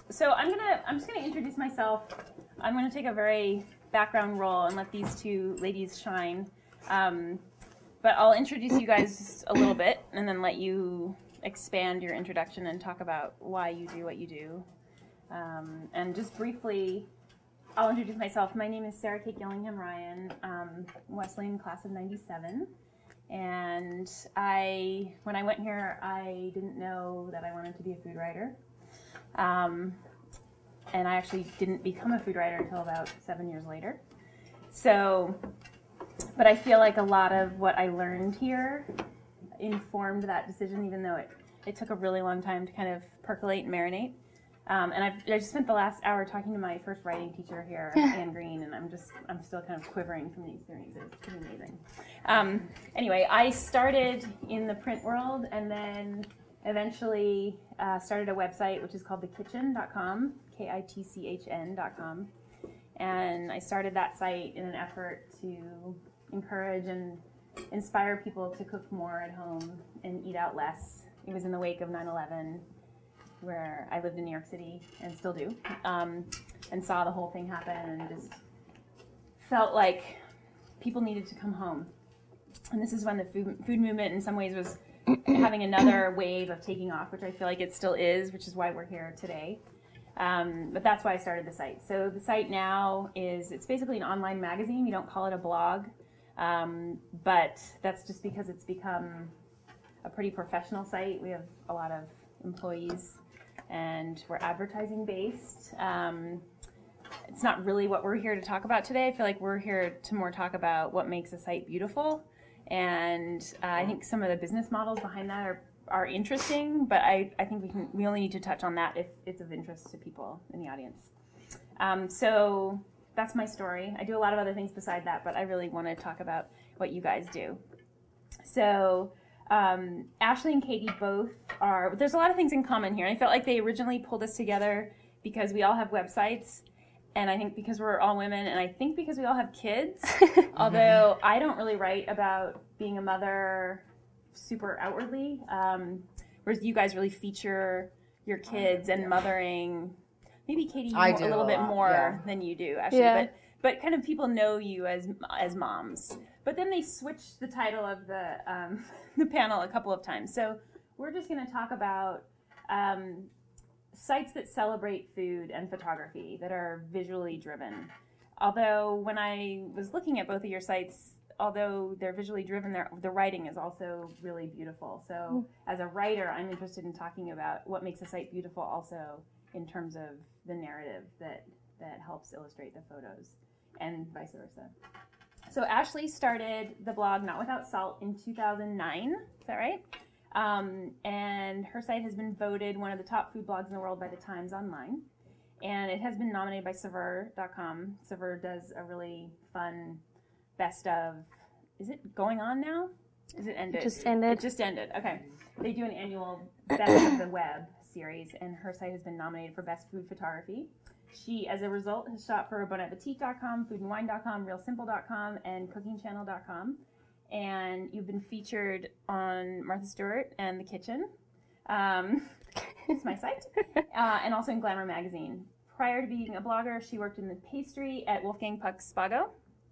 So I'm just gonna introduce myself. I'm gonna take a very background role and let these two ladies shine. But I'll introduce you guys just a little bit and then let you expand your introduction and talk about why you do what you do. And just briefly, I'll introduce myself. My name is Sarah Kate Gillingham Ryan, Wesleyan class of 97. And when I went here, I didn't know that I wanted to be a food writer. And I actually didn't become a food writer until about 7 years later. But I feel like a lot of what I learned here informed that decision, even though it took a really long time to kind of percolate and marinate. And I just spent the last hour talking to my first writing teacher here, Anne Green, and I'm still kind of quivering from the experience. It's pretty amazing. Anyway, I started in the print world and then eventually started a website which is called thekitchen.com, KITCHN.com. And I started that site in an effort to encourage and inspire people to cook more at home and eat out less. It was in the wake of 9/11, where I lived in New York City and still do, and saw the whole thing happen and just felt like people needed to come home. And this is when the food movement in some ways was having another wave of taking off, which I feel like it still is, which is why we're here today. But that's why I started the site. So the site now it's basically an online magazine. We don't call it a blog, but that's just because it's become a pretty professional site. We have a lot of employees and we're advertising based. It's not really what we're here to talk about today. I feel like we're here to more talk about what makes a site beautiful. And I think some of the business models behind that are interesting, but I think we only need to touch on that if it's of interest to people in the audience. So that's my story. I do a lot of other things beside that, but I really want to talk about what you guys do. So Ashley and Katie both there's a lot of things in common here. I felt like they originally pulled us together because we all have websites, and I think because we're all women, and I think because we all have kids, although I don't really write about being a mother super outwardly, whereas you guys really feature your kids and mothering. Maybe Katie, you a little bit more than you do, Ashley, but kind of people know you as moms. But then they switched the title of the panel a couple of times. So we're just going to talk about sites that celebrate food and photography that are visually driven. Although when I was looking at both of your sites, although they're visually driven, the writing is also really beautiful. So as a writer, I'm interested in talking about what makes a site beautiful also in terms of the narrative that helps illustrate the photos and vice versa. So Ashley started the blog Not Without Salt in 2009, is that right? And her site has been voted one of the top food blogs in the world by the Times Online. And it has been nominated by Saveur.com. Saveur does a really fun best of, is it going on now? Is it ended? It just ended. It just ended, okay. They do an annual best of the web series, and her site has been nominated for best food photography. She, as a result, has shot for BonAppetit.com, FoodAndWine.com, RealSimple.com, and CookingChannel.com. And you've been featured on Martha Stewart and The Kitchen. It's my site. And also in Glamour Magazine. Prior to being a blogger, she worked in the pastry at Wolfgang Puck's Spago.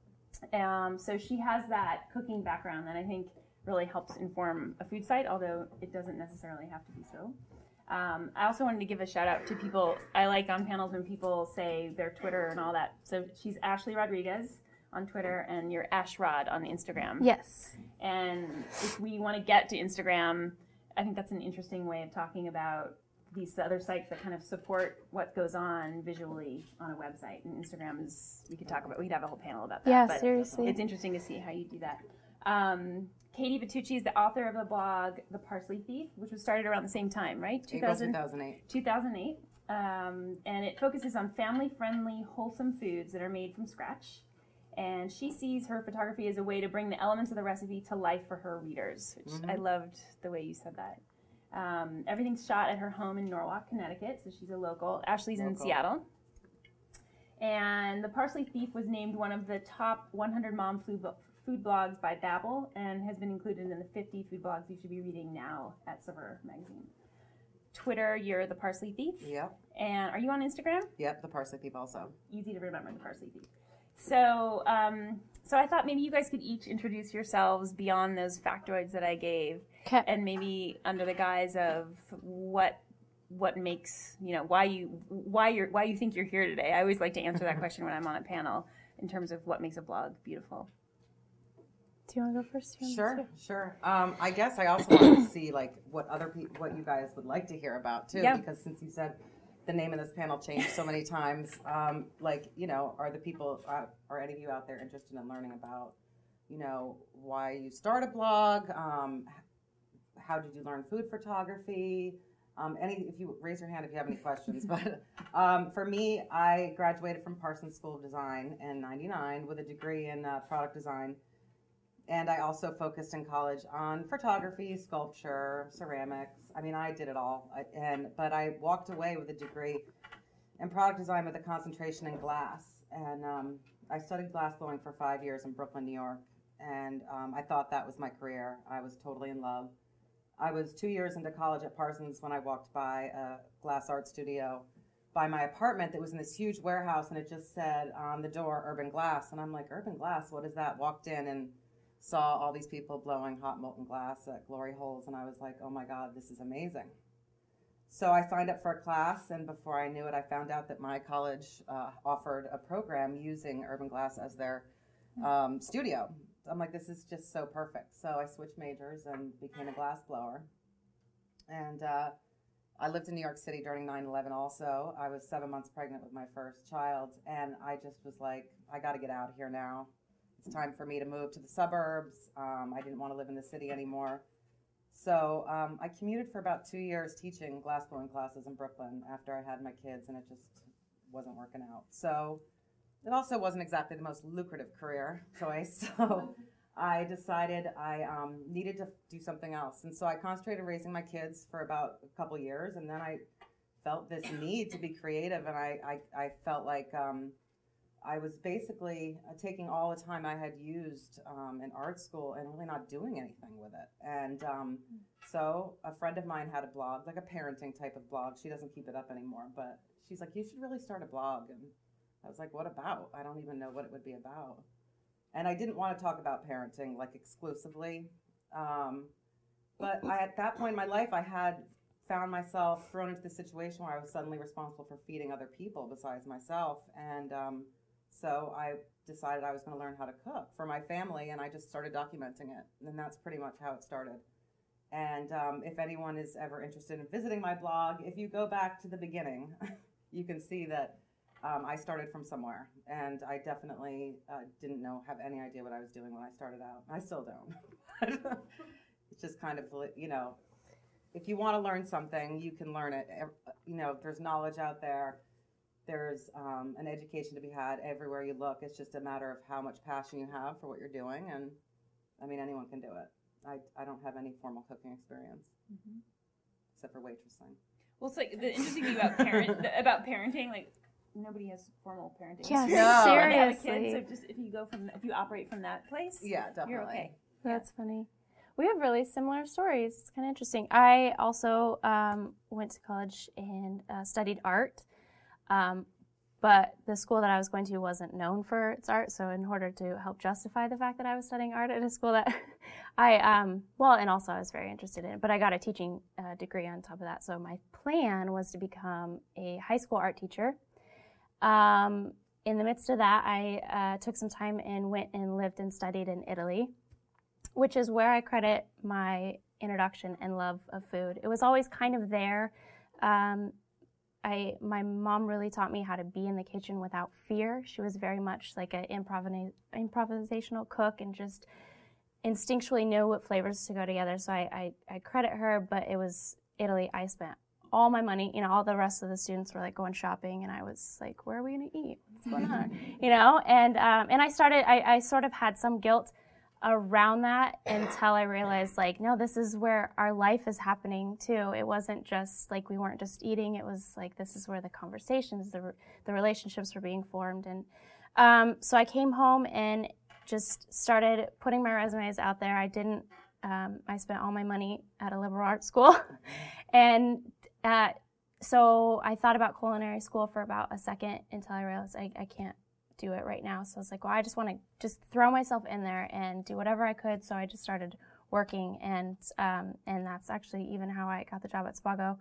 So she has that cooking background that I think really helps inform a food site, although it doesn't necessarily have to be so. I also wanted to give a shout out to people. I like on panels when people say their Twitter and all that. So she's Ashley Rodriguez on Twitter, and you're Ashrod on Instagram. Yes. And if we want to get to Instagram, I think that's an interesting way of talking about these other sites that kind of support what goes on visually on a website. And Instagram we'd have a whole panel about that. Yeah, but seriously. It's interesting to see how you do that. Katie Vitucci is the author of the blog The Parsley Thief, which was started around the same time, right? 2008. 2008. And it focuses on family-friendly, wholesome foods that are made from scratch. And she sees her photography as a way to bring the elements of the recipe to life for her readers, which I loved the way you said that. Everything's shot at her home in Norwalk, Connecticut, so she's a local. Ashley's in Seattle. And The Parsley Thief was named one of the top 100 mom food blogs by Babbel and has been included in the 50 food blogs you should be reading now at Saveur magazine. Twitter, you're the Parsley Thief. Yep. And are you on Instagram? Yep, the Parsley Thief also. Easy to remember, the Parsley Thief. So, so I thought maybe you guys could each introduce yourselves beyond those factoids that I gave, and maybe under the guise of what makes, why you think you're here today. I always like to answer that question when I'm on a panel in terms of what makes a blog beautiful. Do you want to go first? Sure. I guess I also want to see what what you guys would like to hear about too, because since you said the name of this panel changed so many times, are the people, are any of you out there interested in learning about, why you start a blog? How did you learn food photography? If you raise your hand if you have any questions. But for me, I graduated from Parsons School of Design in '99 with a degree in product design. And I also focused in college on photography, sculpture, ceramics. I mean, I did it all. But I walked away with a degree in product design with a concentration in glass. And I studied glass blowing for 5 years in Brooklyn, New York. And I thought that was my career. I was totally in love. I was 2 years into college at Parsons when I walked by a glass art studio by my apartment that was in this huge warehouse, and it just said on the door, Urban Glass. And I'm like, Urban Glass, what is that? Walked in and saw all these people blowing hot molten glass at glory holes, and I was like, oh my God, this is amazing. So I signed up for a class, and before I knew it, I found out that my college offered a program using Urban Glass as their studio. I'm like, this is just so perfect. So I switched majors and became a glass blower. And I lived in New York City during 9/11 also. I was 7 months pregnant with my first child, and I just was like, I got to get out of here now. It's time for me to move to the suburbs. I didn't want to live in the city anymore. So I commuted for about 2 years teaching glassblowing classes in Brooklyn after I had my kids, and it just wasn't working out. So it also wasn't exactly the most lucrative career choice. So I decided I needed to do something else. And so I concentrated on raising my kids for about a couple years, and then I felt this need to be creative, and I felt like I was basically taking all the time I had used in art school and really not doing anything with it. And so a friend of mine had a blog, like a parenting type of blog. She doesn't keep it up anymore, but she's like, you should really start a blog. And I was like, what about? I don't even know what it would be about. And I didn't want to talk about parenting exclusively. But at that point in my life, I had found myself thrown into the situation where I was suddenly responsible for feeding other people besides myself. And so I decided I was going to learn how to cook for my family, and I just started documenting it. And that's pretty much how it started. And if anyone is ever interested in visiting my blog, if you go back to the beginning, you can see that I started from somewhere. And I definitely didn't have any idea what I was doing when I started out. I still don't. It's just kind of, if you want to learn something, you can learn it. There's knowledge out there. There's an education to be had everywhere you look. It's just a matter of how much passion you have for what you're doing. And, I mean, anyone can do it. I don't have any formal cooking experience, except for waitressing. Well, it's the interesting thing about parenting, nobody has formal parenting experience. Seriously. So just if you operate from that place, definitely. You're okay. That's funny. We have really similar stories. It's kind of interesting. I also went to college and studied art. But the school that I was going to wasn't known for its art, so in order to help justify the fact that I was studying art at a school that and also I was very interested in it, but I got a teaching degree on top of that. So my plan was to become a high school art teacher. In the midst of that, I took some time and went and lived and studied in Italy, which is where I credit my introduction and love of food. It was always kind of there. My mom really taught me how to be in the kitchen without fear. She was very much like an improvisational cook and just instinctually knew what flavors to go together. So I credit her, but it was Italy. I spent all my money. All the rest of the students were going shopping, and I was like, where are we going to eat? What's going on? And I sort of had some guilt around that until I realized, no, this is where our life is happening too. It wasn't just we weren't just eating. It was this is where the conversations, the relationships were being formed. And so I came home and just started putting my resumes out there. I didn't I spent all my money at a liberal arts school. And so I thought about culinary school for about a second until I realized I can't do it right now. So I was like, well, I just want to just throw myself in there and do whatever I could. So I just started working, and that's actually even how I got the job at Spago.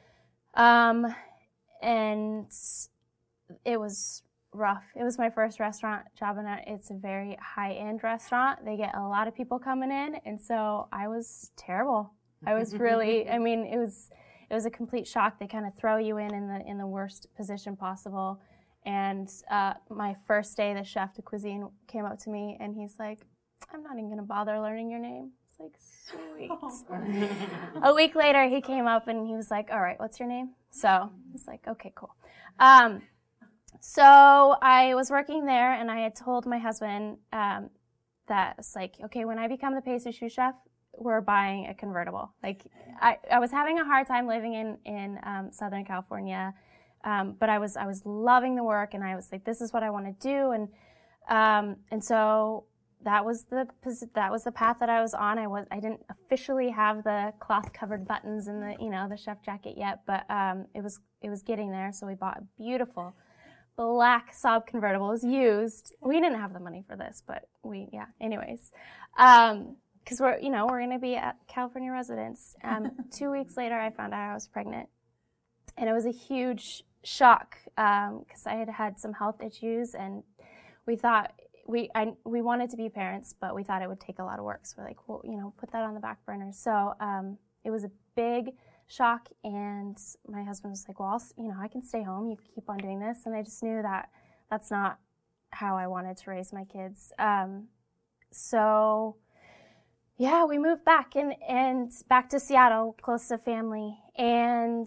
And it was rough. It was my first restaurant job, and it's a very high-end restaurant. They get a lot of people coming in, and so I was terrible. I was really, I mean, it was a complete shock. They kind of throw you in the worst position possible. And my first day, the chef de cuisine came up to me, and he's like, I'm not even going to bother learning your name. It's like, sweet. A week later, he came up, and he was like, all right, what's your name? So I was like, okay, cool. So I was working there, and I had told my husband that it's like, okay, when I become the pastry sous chef, we're buying a convertible. Like, I was having a hard time living in Southern California, but I was loving the work, and I was like, this is what I want to do, and so that was the path that I was on. I didn't officially have the cloth covered buttons and the chef jacket yet, but it was getting there. So we bought a beautiful black Saab convertible. It was used. We didn't have the money for this, but anyways. Because we're going to be at California residents. 2 weeks later, I found out I was pregnant, and it was a huge shock because I had some health issues, and we thought we wanted to be parents, but we thought it would take a lot of work. So we're like, well, put that on the back burner. So it was a big shock, and my husband was like, well, I can stay home. You can keep on doing this, and I just knew that that's not how I wanted to raise my kids. So. Yeah, we moved back and back to Seattle, close to family. And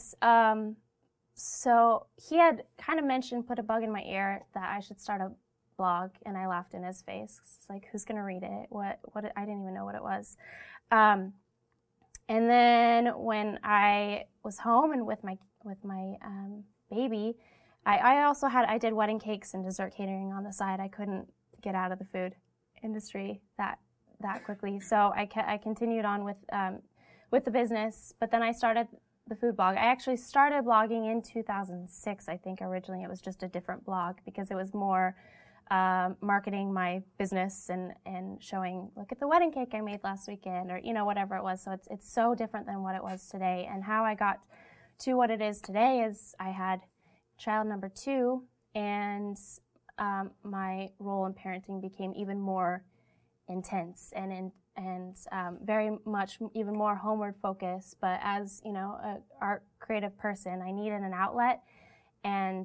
so he had kind of mentioned, put a bug in my ear that I should start a blog, and I laughed in his face. It's like, who's going to read it? What? I didn't even know what it was. And then when I was home and with my baby, I did wedding cakes and dessert catering on the side. I couldn't get out of the food industry that quickly. So I continued on with the business, but then I started the food blog. I actually started blogging in 2006, I think. Originally it was just a different blog because it was more marketing my business and showing, look at the wedding cake I made last weekend, or whatever it was. So it's so different than what it was today. And how I got to what it is today is I had child number 2, and my role in parenting became even more intense and very much even more homeward focused. But as an art creative person, I needed an outlet, and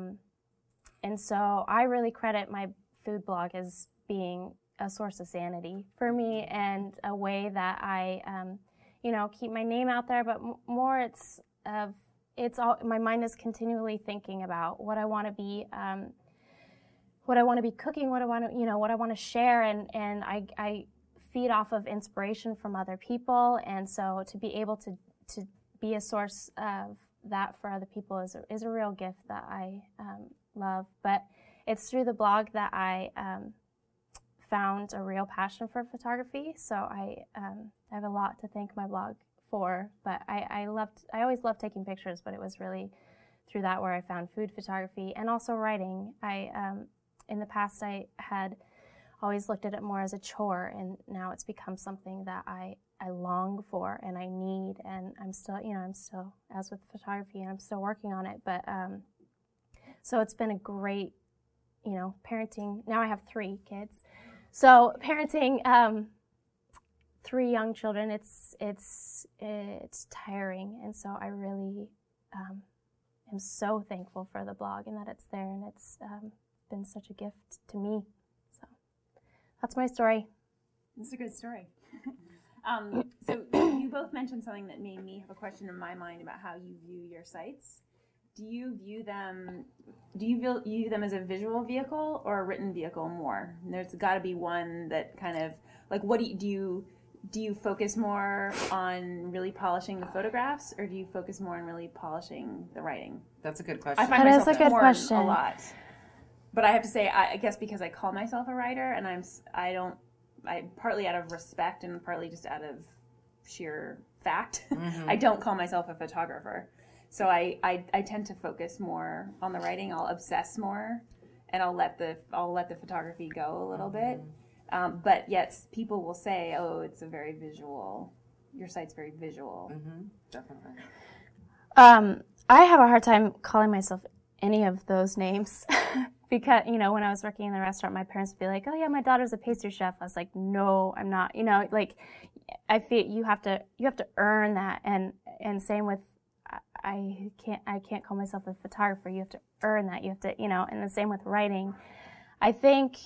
so I really credit my food blog as being a source of sanity for me and a way that I keep my name out there. But more, it's all my mind is continually thinking about what I want to be. What I want to be cooking, what I want to share, and I feed off of inspiration from other people, and so to be able to be a source of that for other people is a real gift that I love. But it's through the blog that I found a real passion for photography. So I have a lot to thank my blog for. But I always loved taking pictures, but it was really through that where I found food photography and also writing. In the past, I had always looked at it more as a chore, and now it's become something that I long for and I need, and I'm still, as with photography, and I'm still working on it. But so it's been a great, parenting. Now I have 3 kids, so parenting 3 young children, it's tiring, and so I really am so thankful for the blog and that it's there, and it's been such a gift to me. So that's my story. It's a good story. So you both mentioned something that made me have a question in my mind about how you view your sites. Do you view them as a visual vehicle or a written vehicle more? And there's got to be one that kind of like, what do you focus more on really polishing the photographs, or do you focus more on really polishing the writing? That's a good question. I find myself torn a lot. But I have to say, I guess because I call myself a writer, and partly out of respect and partly just out of sheer fact, I don't call myself a photographer. So I tend to focus more on the writing. I'll obsess more, and I'll let the photography go a little bit. But yes, people will say, "Oh, it's a very visual. Your site's very visual." Definitely. I have a hard time calling myself any of those names because, you know, when I was working in the restaurant, my parents would be like, "Oh yeah, my daughter's a pastry chef." I was like, "No, I'm not." You know, like I feel you have to earn that, and same with I can't call myself a photographer. You have to earn that. You have to, you know, and the same with writing. I think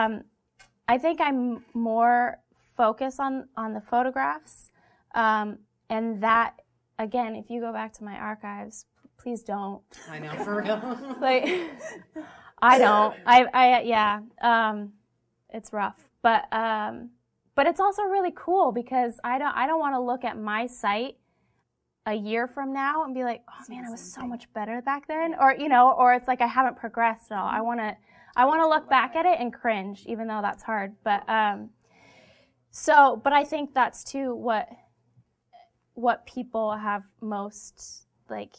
I'm more focused on the photographs, and that again, if you go back to my archives, please don't. I know, for real. Like, I don't. Yeah. It's rough, but it's also really cool because I don't want to look at my site a year from now and be like, oh man, I was so much better back then, or you know, or it's like I haven't progressed at all. I want to look back at it and cringe, even though that's hard. But but I think that's too what people have most like.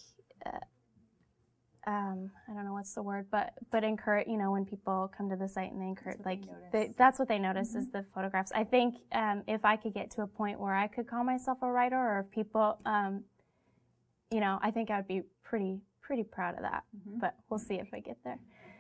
I don't know what's the word, but encourage, you know, when people come to the site and they encourage, that's what they notice is the photographs. I think if I could get to a point where I could call myself a writer, or if people, you know, I think I would be pretty proud of that. But we'll see if I get there.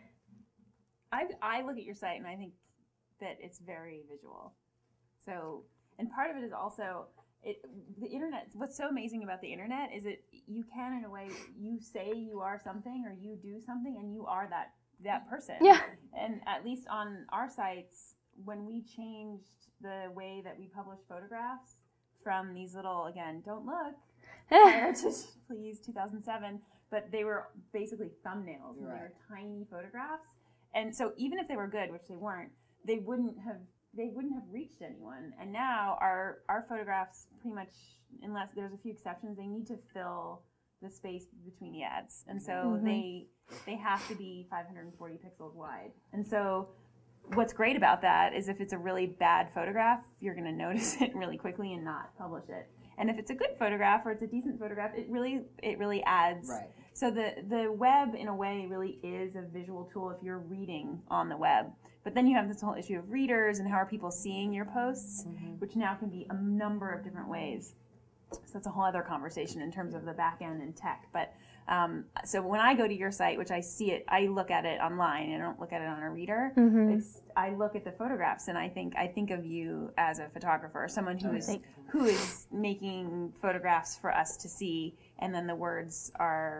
I look at your site and I think that it's very visual. So, and part of it is also the internet. What's so amazing about the internet is you can, in a way, you say you are something or you do something and you are that person. Yeah. And at least on our sites, when we changed the way that we publish photographs from these little, again, don't look, prior to please 2007, but they were basically thumbnails and they were tiny photographs. And so even if they were good, which they weren't, they wouldn't have reached anyone. And now our photographs pretty much, unless there's a few exceptions, they need to fill the space between the ads. And so they have to be 540 pixels wide. And so what's great about that is if it's a really bad photograph, you're going to notice it really quickly and not publish it. And if it's a good photograph or it's a decent photograph, it really adds. Right. So the web, in a way, really is a visual tool if you're reading on the web. But then you have this whole issue of readers and how are people seeing your posts, which now can be a number of different ways. So that's a whole other conversation in terms of the back end and tech. But so when I go to your site, which I see it, I look at it online. I don't look at it on a reader. I look at the photographs and I think of you as a photographer, someone who is making photographs for us to see, and then the words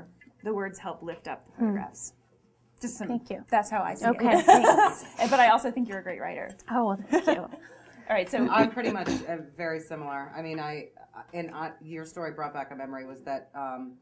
help lift up the photographs. Thank you. That's how I see it. Okay, thanks. But I also think you're a great writer. Oh, well, thank you. All right, so I'm pretty much very similar. I mean, your story brought back a memory was that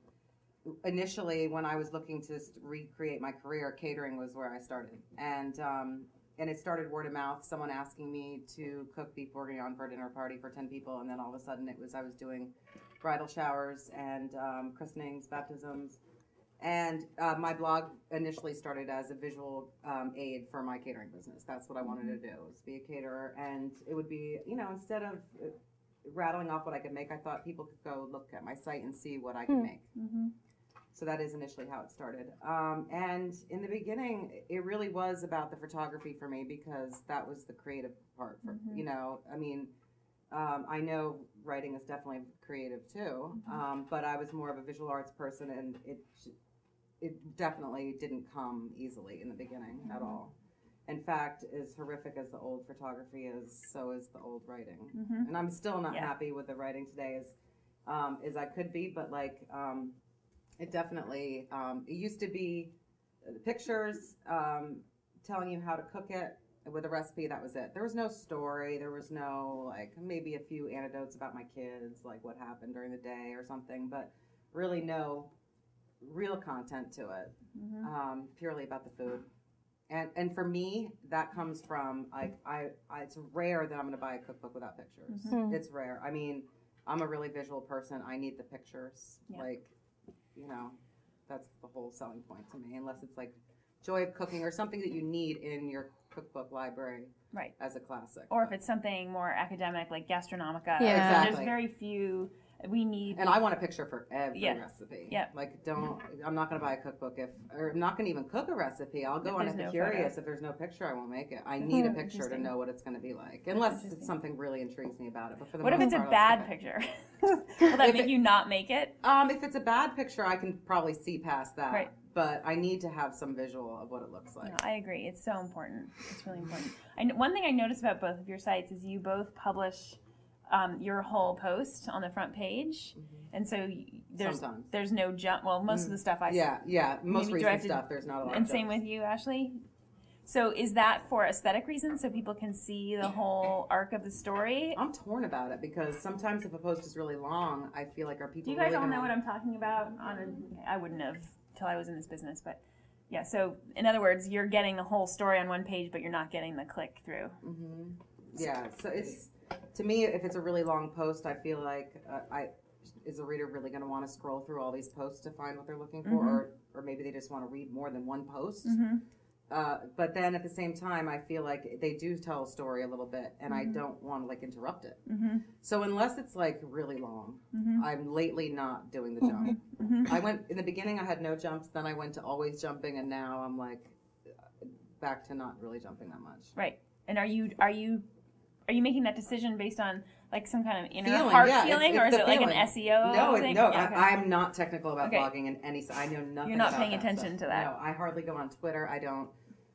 initially when I was looking to recreate my career, catering was where I started, and it started word of mouth. Someone asking me to cook beef bourguignon for a dinner party for 10 people, and then all of a sudden I was doing bridal showers and christenings, baptisms. And my blog initially started as a visual aid for my catering business. That's what I wanted to do, was be a caterer. And it would be, you know, instead of rattling off what I could make, I thought people could go look at my site and see what I could make. So that is initially how it started. And in the beginning, it really was about the photography for me because that was the creative part. You know, I mean, I know writing is definitely creative too, but I was more of a visual arts person, and it definitely didn't come easily in the beginning at all. In fact, as horrific as the old photography is, so is the old writing. And I'm still not happy with the writing today as I could be, but like it definitely, it used to be the pictures telling you how to cook it with a recipe, that was it. There was no story, there was no, like, maybe a few anecdotes about my kids, like what happened during the day or something, but really no real content to it, purely about the food. And for me, that comes from, like, it's rare that I'm going to buy a cookbook without pictures. It's rare. I mean, I'm a really visual person. I need the pictures. Like, you know, that's the whole selling point to me, unless it's like joy of cooking or something that you need in your cookbook library Right. as a classic. Or if it's something more academic like Gastronomica. Yeah. Exactly. There's very few. We need. And I want a picture for every Yeah. recipe. Yeah. Like, I'm not going to buy a cookbook or I'm not going to even cook a recipe. I'll go If on there's no Epicurious. photo. If there's no picture, I won't make it. I need a picture to Interesting. know what it's going to be like. Unless it's interesting. something really intrigues me about it. But for the What if most it's a part, I'll bad skip it. picture? Will that If make it- you not make it? If it's a bad picture, I can probably see past that. Right. But I need to have some visual of what it looks like. No, I agree. It's so important. It's really important. One thing I noticed about both of your sites is you both publish your whole post on the front page, and so Sometimes. there's no jump. Well, most of the stuff I see. Yeah. Most Maybe recent directed- stuff, there's not a lot And of same jokes. with you, Ashley. So is that for aesthetic reasons, so people can see the whole arc of the story? I'm torn about it because sometimes if a post is really long, I feel like are people Do you guys really all gonna... know what I'm talking about? I wouldn't have till I was in this business, but yeah. So in other words, you're getting the whole story on one page, but you're not getting the click through. Mm-hmm. Yeah, so it's, to me, if it's a really long post, I feel like is the reader really going to want to scroll through all these posts to find what they're looking for, or maybe they just want to read more than one post. But then at the same time, I feel like they do tell a story a little bit, and I don't want to like interrupt it. So unless it's like really long, I'm lately not doing the jump. I went in the beginning, I had no jumps, then I went to always jumping, and now I'm like back to not really jumping that much. Right. And are you making that decision based on like some kind of inner Feeling, heart yeah, feeling, it's or is the it like feeling. an SEO No, thing? no, Yeah, okay. I'm not technical about Okay. blogging in any. I know nothing. You're not about paying that attention stuff. to that. No, I hardly go on Twitter. I don't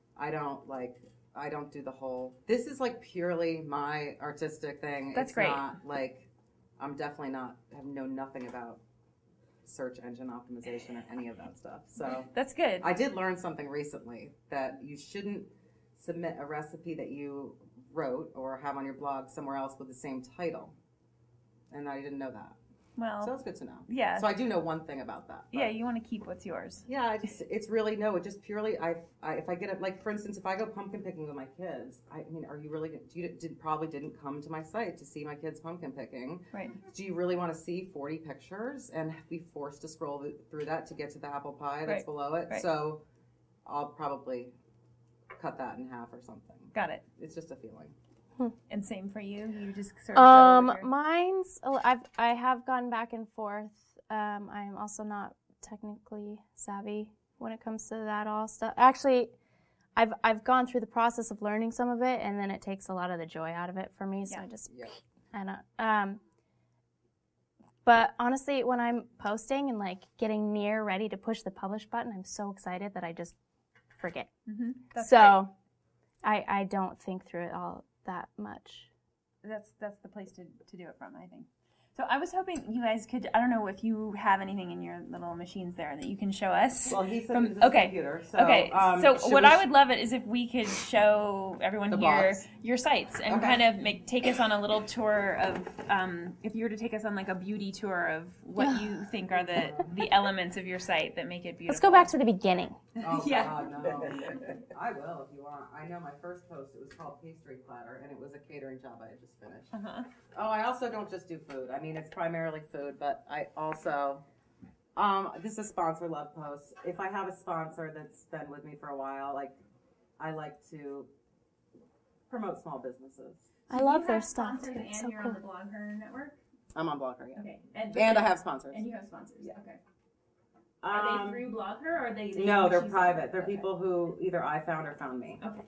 do the whole. This is like purely my artistic thing. That's it's great. Not like I'm definitely not. I know nothing about search engine optimization or any of that stuff. So That's good. I did learn something recently that you shouldn't submit a recipe that you wrote or have on your blog somewhere else with the same title. And I didn't know that. Well, So it's good to know. yeah. So I do know one thing about that. but- Yeah, you want to keep what's yours. Yeah, it's really, no, it just purely, if I get it, like, for instance, if I go pumpkin picking with my kids, I mean, are you really, probably didn't come to my site to see my kids pumpkin picking. Right. Do you really want to see 40 pictures and be forced to scroll through that to get to the apple pie that's Right. below it? Right. So I'll probably cut that in half or something. Got it. It's just a feeling. And same for you. You just sort of go with your... Mine's I have gone back and forth. I'm also not technically savvy when it comes to that all stuff. Actually, I've gone through the process of learning some of it, and then it takes a lot of the joy out of it for me. So Yeah. I just Yeah. and but honestly, when I'm posting and like getting near ready to push the publish button, I'm so excited that I just forget. That's So I don't think through it all that much. great. That's the place to do it from, I think. So I was hoping you guys could, I don't know if you have anything in your little machines there that you can show us. Well, he said From- he was a okay. computer. So, Okay, so should what we I would love it is if we could show everyone The here box. your sites and Okay. kind of take us on a little tour of, if you were to take us on like a beauty tour of what you think are the elements of your site that make it beautiful. Let's go back to the beginning. Oh, Yeah. God, no. I will if you want. I know my first post, it was called Pastry Platter, and it was a catering job I had just finished. Uh-huh. Oh, I also don't just do food. I mean, it's primarily food, but I also, this is a sponsor love post. If I have a sponsor that's been with me for a while, like, I like to promote small businesses. I love their stuff. Sponsors It's and so you're cool. on the Blogger network? I'm on Blogger, yeah. Okay. And I have sponsors. And you have sponsors? Yeah. Okay. Are they through Blogger or are they No, they're she's- private. They're okay. people who either I found or found me. Okay.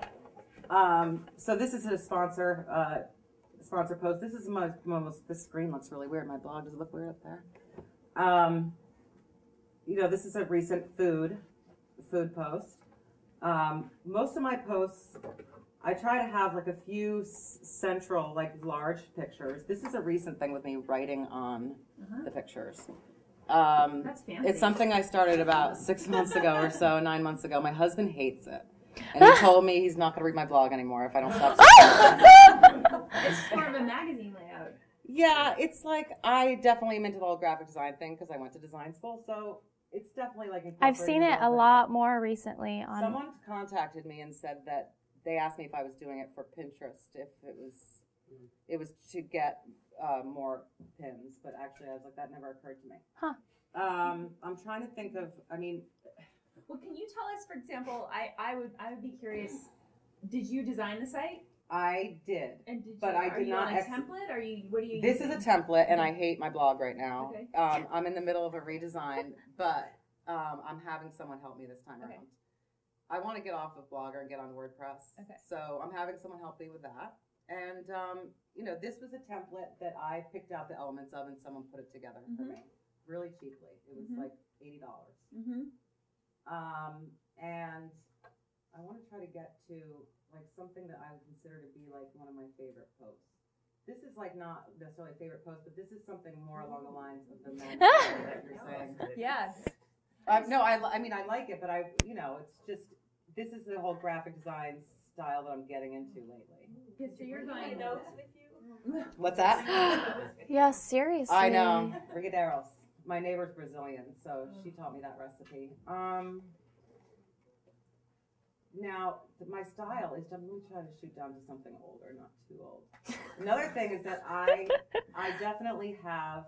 So this is a sponsor post. This is this screen looks really weird. My blog, does it look weird up there? This is a recent food post. Most of my posts, I try to have like a few central, like large pictures. This is a recent thing with me writing on the pictures. That's fancy. It's something I started about 6 months ago or so, 9 months ago. My husband hates it. And he told me he's not going to read my blog anymore if I don't stop. It's more of a magazine layout. Yeah, it's like, I definitely am into the whole graphic design thing because I went to design school. So it's definitely like I've seen it a lot more recently on. Someone contacted me and said that they asked me if I was doing it for Pinterest, if it was to get more pins, but actually I was like, that never occurred to me. Huh. I'm trying to think of, Well, can you tell us, for example, I would be curious. Did you design the site? I did. And did but you, I did not. On a template? Or what are you? This using? is a template, and I hate my blog right now. Okay. I'm in the middle of a redesign, but I'm having someone help me this time around. I want to get off of Blogger and get on WordPress. Okay. So I'm having someone help me with that. And, this was a template that I picked out the elements of, and someone put it together for me really cheaply. It was like $80. And I want to try to get to like something that I would consider to be like one of my favorite posts. This is like not necessarily a favorite post, but this is something more along the lines of the men that you're saying. Yes. No, I mean I like it, but it's just this is the whole graphic design style that I'm getting into lately. Yeah, so you're going notes with you? What's that? Yeah, seriously. I know. Brigadeiros. My neighbor's Brazilian, so she taught me that recipe. Now, my style is, I'm really trying to shoot down to something older, not too old. Another thing is that I definitely have,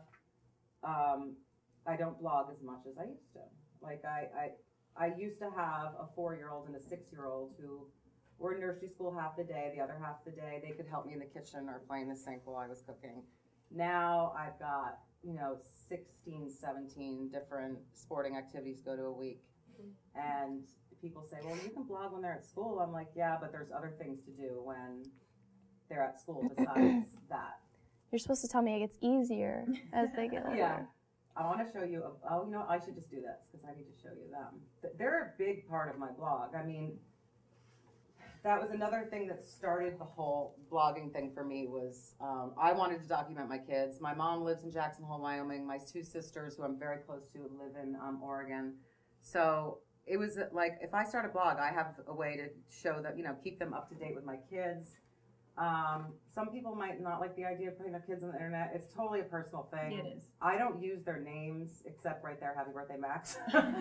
I don't blog as much as I used to. Like, I used to have a 4-year-old and a 6-year-old who were in nursery school half the day, the other half of the day, they could help me in the kitchen or play in the sink while I was cooking. Now I've got, 16, 17 different sporting activities go to a week. And people say, well, you can blog when they're at school. I'm like, yeah, but there's other things to do when they're at school besides that. You're supposed to tell me it gets easier as they get older. Yeah. I want to show you, I should just do this because I need to show you them. They're a big part of my blog. I mean, that was another thing that started the whole blogging thing for me was I wanted to document my kids. My mom lives in Jackson Hole, Wyoming. My 2 sisters, who I'm very close to, live in Oregon. So it was like, if I start a blog, I have a way to show that, keep them up to date with my kids. Some people might not like the idea of putting their kids on the internet. It's totally a personal thing. It is. I don't use their names except right there, happy birthday, Max.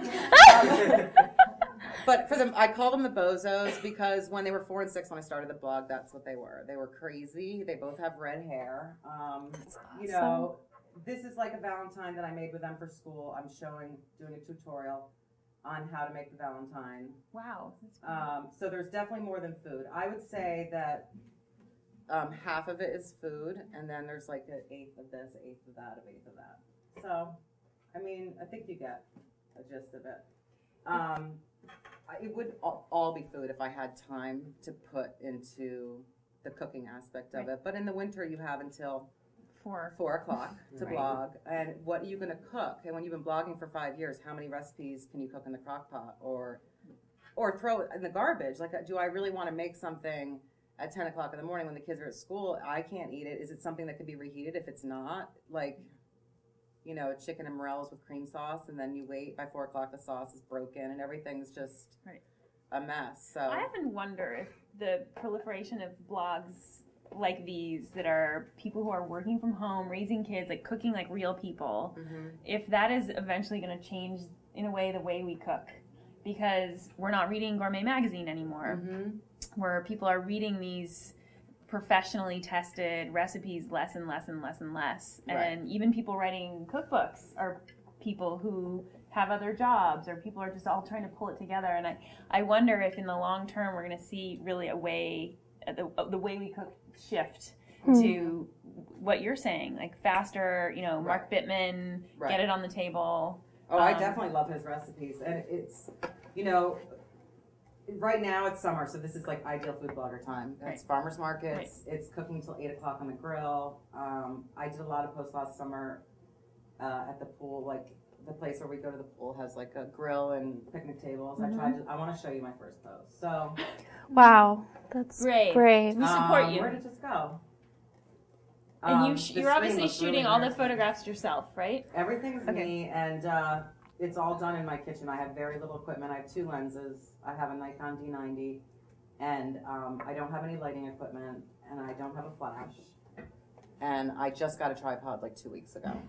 But for them, I call them the bozos because when they were 4 and 6 when I started the blog, that's what they were. They were crazy. They both have red hair. That's awesome. This is like a Valentine that I made with them for school. I'm doing a tutorial on how to make the Valentine. Wow. So there's definitely more than food. I would say that half of it is food, and then there's like an eighth of this, an eighth of that, an eighth of that. So, I mean, I think you get a gist of it. It would all be food if I had time to put into the cooking aspect of it. But in the winter, you have until 4 o'clock to blog. And what are you going to cook? And when you've been blogging for 5 years, how many recipes can you cook in the crock pot or throw it in the garbage? Like, do I really want to make something at 10 o'clock in the morning when the kids are at school? I can't eat it. Is it something that could be reheated? If it's not, like, chicken and morels with cream sauce, and then you wait, by 4 o'clock the sauce is broken and everything's just a mess. So I often wonder if the proliferation of blogs like these that are people who are working from home, raising kids, like cooking like real people, if that is eventually going to change in a way the way we cook, because we're not reading Gourmet Magazine anymore, where people are reading these professionally tested recipes less and less and less and less. Right. And even people writing cookbooks are people who have other jobs, or people are just all trying to pull it together. And I wonder if in the long term we're going to see really a way, the way we cook shift to what you're saying, like faster, Mark Bittman, get it on the table. Oh, I definitely love his recipes. And it's, right now it's summer, so this is like ideal food blogger time. It's farmers markets. It's cooking till 8 o'clock on the grill. I did a lot of posts last summer at the pool. Like the place where we go to the pool has like a grill and picnic tables. I want to show you my first post. So, wow, that's great. Brave. We support you. Where did this go? And you're obviously shooting all the photographs yourself, right? Everything's me, and it's all done in my kitchen. I have very little equipment. I have 2 lenses. I have a Nikon D90, and I don't have any lighting equipment, and I don't have a flash. And I just got a tripod like 2 weeks ago.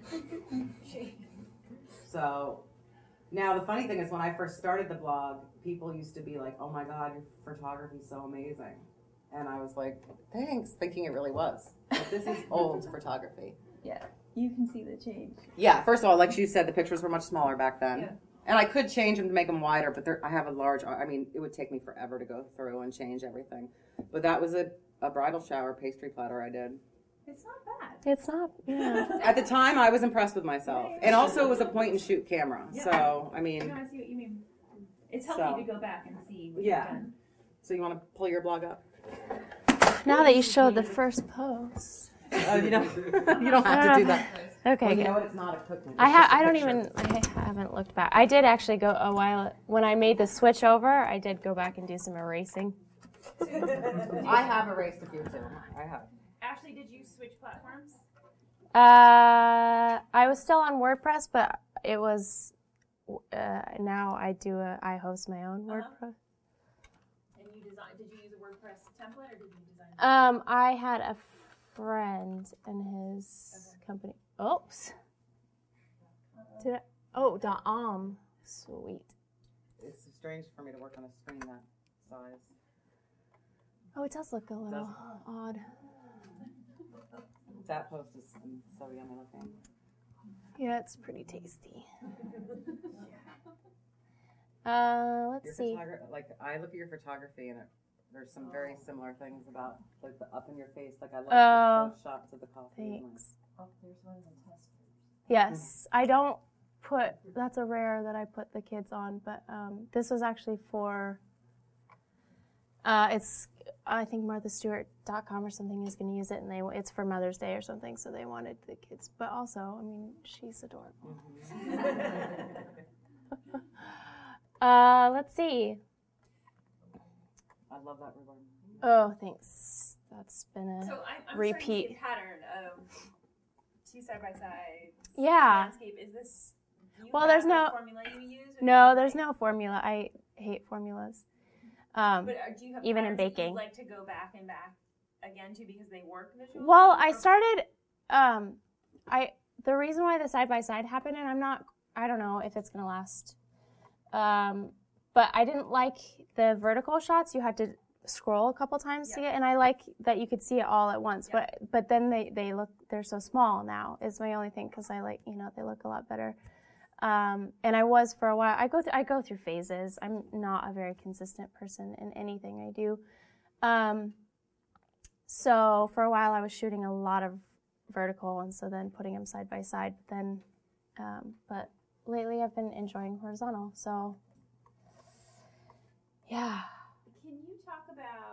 So now the funny thing is, when I first started the blog, people used to be like, "Oh my God, your photography's so amazing," and I was like, "Thanks," thinking it really was. But this is old photography. Yeah, you can see the change. Yeah, first of all, like you said, the pictures were much smaller back then. And I could change them to make them wider, but I have a large, I mean, it would take me forever to go through and change everything. But that was a bridal shower pastry platter I did. It's not bad. It's not, yeah. At the time, I was impressed with myself. And also, it was a point-and-shoot camera. Yeah. So, I mean... No, I see what you mean. It's healthy to go back and see what yeah. you've done. So you want to pull your blog up? Now that you showed the first post. You don't have to do that. Okay, Well, you good. know what? It's not a cooking. I haven't looked back. I did actually go a while, when I made the switch over, I did go back and do some erasing. I have erased a few, too. I have. Ashley, did you switch platforms? I was still on WordPress, but it was, now I host my own WordPress. And did you use a WordPress template or did you design it? I had a friend and his company. Oops. Sweet. It's strange for me to work on a screen that size. Oh, it does look a little odd. That post is so yummy looking. Yeah, it's pretty tasty. Let's see. I look at your photography and there's some very similar things about like the up in your face. Like I love the close shots of the coffee. Thanks. There's one of the test. Yes, I don't put. That's a rare that I put the kids on, but this was actually for. It's I think MarthaStewart.com or something is going to use it, and it's for Mother's Day or something, so they wanted the kids. But also, I mean, she's adorable. Let's see. I love that ribbon. Oh, thanks. That's been a So I'm repeat. starting to see a pattern of two side-by-side Yeah. landscape. Is this Well, there's a no- formula you use? No, there's no formula. I hate formulas. But do you have even in patterns that you'd baking. like to go back and back again to because they work visually? Well, I started. The reason why the side by side happened, and I don't know if it's gonna last. But I didn't like the vertical shots. You had to scroll a couple times to get, and I like that you could see it all at once. Yeah. But then they're so small now is my only thing because I like they look a lot better. And I was for a while. I go through phases. I'm not a very consistent person in anything I do. So for a while I was shooting a lot of vertical, and so then putting them side by side. But lately I've been enjoying horizontal. So yeah. Can you talk about?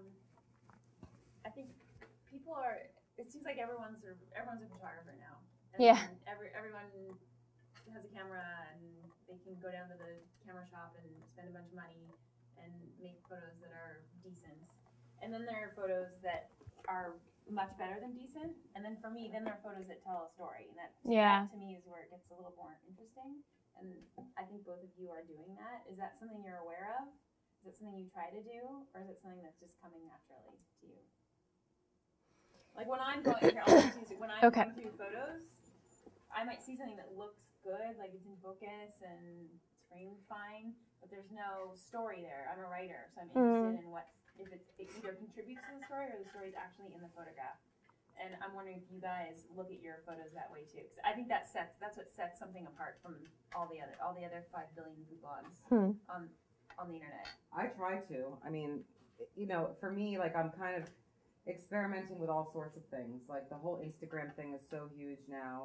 I think people are. It seems like everyone's a photographer now. And Yeah. Everyone has a camera and they can go down to the camera shop and spend a bunch of money and make photos that are decent. And then there are photos that are much better than decent. And then for me, then there are photos that tell a story. And that to me is where it gets a little more interesting. And I think both of you are doing that. Is that something you're aware of? Is it something you try to do? Or is it something that's just coming naturally to you? Like when I'm going going through photos, I might see something that looks good, like it's in focus and it's framed fine, but there's no story there. I'm a writer, so I'm interested in if it either contributes to the story or the story is actually in the photograph. And I'm wondering if you guys look at your photos that way too, because I think that's what sets something apart from all the other 5 billion food blogs on the internet. I try to. I mean, for me, like I'm kind of experimenting with all sorts of things. Like the whole Instagram thing is so huge now.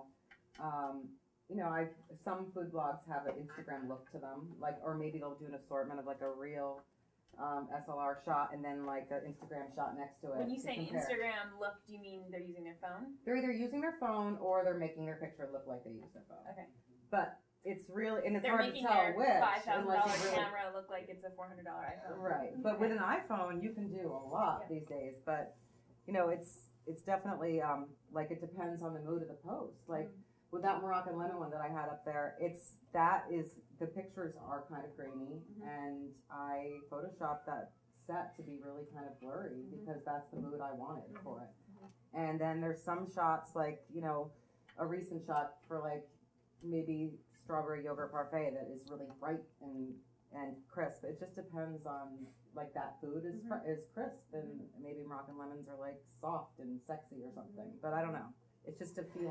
Some food blogs have an Instagram look to them, like, or maybe they'll do an assortment of like a real SLR shot and then like an Instagram shot next to it. When you say an Instagram look, do you mean they're using their phone? They're either using their phone or they're making their picture look like they use their phone. Okay. But it's really, and it's they're hard to tell which. $5,000 camera look like it's a $400 iPhone. Right. But with an iPhone, you can do a lot these days. But, it's definitely, it depends on the mood of the post. Like, with that Moroccan lemon one that I had up there, the pictures are kind of grainy, and I photoshopped that set to be really kind of blurry because that's the mood I wanted for it. And then there's some shots, like, a recent shot for, like, maybe strawberry yogurt parfait that is really bright and crisp. It just depends on, like, that food is crisp, and maybe Moroccan lemons are, like, soft and sexy or something. But I don't know. It's just a feeling.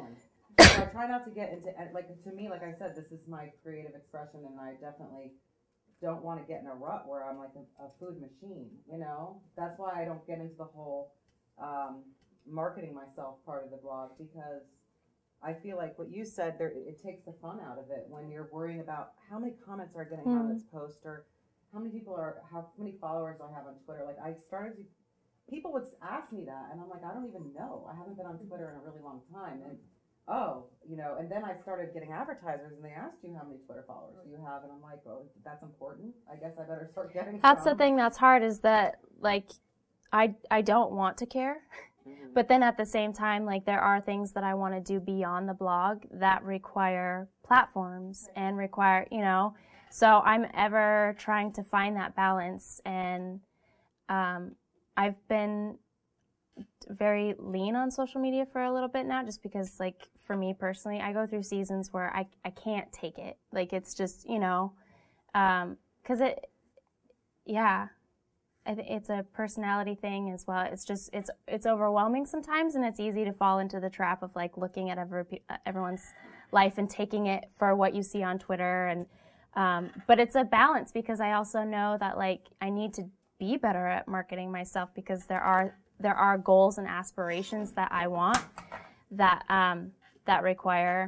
So I try not to get into, like, to me, like I said, this is my creative expression, and I definitely don't want to get in a rut where I'm like a food machine, you know? That's why I don't get into the whole marketing myself part of the blog, because I feel like what you said, it takes the fun out of it when you're worrying about how many comments are going to have this post, or how many followers I have on Twitter. Like, people would ask me that, and I'm like, I don't even know. I haven't been on Twitter in a really long time. And and then I started getting advertisers, and they asked you how many Twitter followers do you have, and I'm like, oh, that's important. I guess I better start getting That's some. the thing that's hard, is that, like, I don't want to care. But then at the same time, like, there are things that I want to do beyond the blog that require platforms and require, so I'm ever trying to find that balance. And I've been very lean on social media for a little bit now, just because, like, for me personally, I go through seasons where I can't take it. Like, it's just, because it's a personality thing as well. It's just, it's overwhelming sometimes, and it's easy to fall into the trap of, like, looking at everyone's life and taking it for what you see on Twitter. And but it's a balance, because I also know that, like, I need to be better at marketing myself, because there are goals and aspirations that I want that require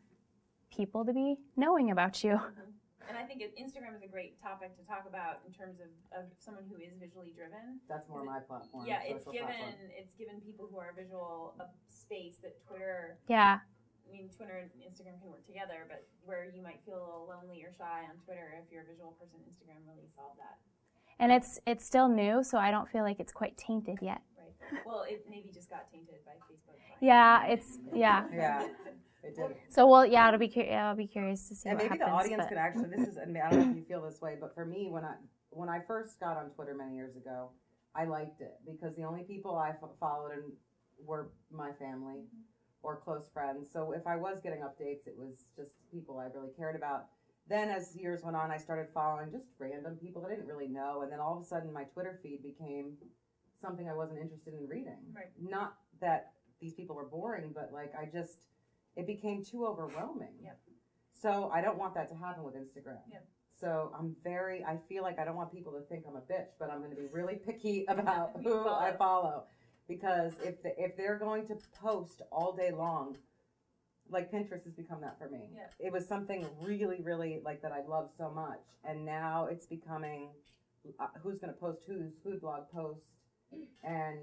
people to be knowing about you. And I think Instagram is a great topic to talk about in terms of someone who is visually driven. That's more my platform. Yeah, it's given people who are visual a space that Twitter. Yeah. I mean, Twitter and Instagram can work together, but where you might feel a little lonely or shy on Twitter, if you're a visual person, Instagram really solved that. And it's still new, so I don't feel like it's quite tainted yet. Right. Well, it maybe just got tainted by Facebook. Yeah, Yeah. It did. So, well, yeah, I'll be curious to see what happens. And maybe the audience could actually, I don't know if you feel this way, but for me, when I first got on Twitter many years ago, I liked it, because the only people I followed were my family or close friends. So if I was getting updates, it was just people I really cared about. Then as years went on, I started following just random people that I didn't really know, and then all of a sudden my Twitter feed became something I wasn't interested in reading. Right. Not that these people were boring, but, like, it became too overwhelming. Yep. So I don't want that to happen with Instagram. Yep. So I feel like I don't want people to think I'm a bitch, but I'm going to be really picky about who I follow. Because if they're going to post all day long, like, Pinterest has become that for me. Yeah. It was something really, really, like, that I love so much. And now it's becoming who's going to post whose food blog post. And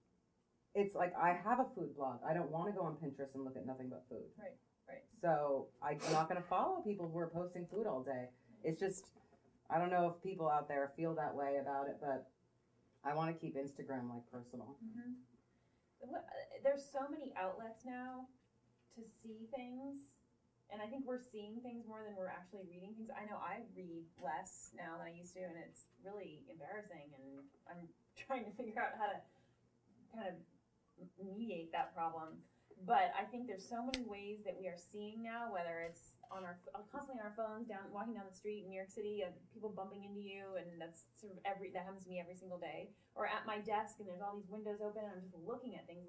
it's like, I have a food blog. I don't want to go on Pinterest and look at nothing but food. Right. So I'm not going to follow people who are posting food all day. It's just, I don't know if people out there feel that way about it, but I want to keep Instagram, like, personal. Mm-hmm. There's so many outlets now to see things, and I think we're seeing things more than we're actually reading things. I know I read less now than I used to, and it's really embarrassing, and I'm trying to figure out how to kind of mediate that problem. But I think there's so many ways that we are seeing now, whether it's constantly on our phones, walking down the street in New York City, of people bumping into you, and that's sort of that happens to me every single day. Or at my desk, and there's all these windows open, and I'm just looking at things.